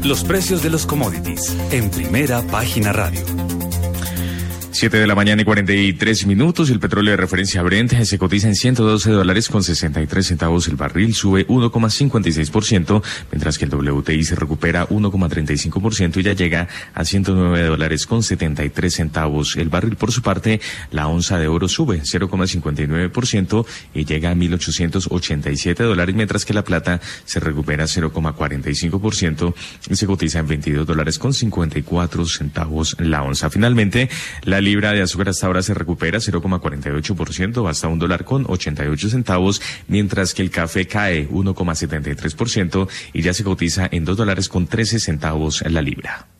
Los precios de los commodities en Primera Página Radio. 7:43 a.m. El petróleo de referencia Brent se cotiza en $112.63 el barril, sube 1,56%, mientras que el WTI se recupera 1,35% y ya llega a $109.73 el barril. Por su parte, la onza de oro sube 0,59% y llega a $1,887, mientras que la plata se recupera 0,45% y se cotiza en $22.54 la onza. Finalmente, la libra de azúcar hasta ahora se recupera 0,48%, hasta $1.88, mientras que el café cae 1,73% y ya se cotiza en $2.13 la libra.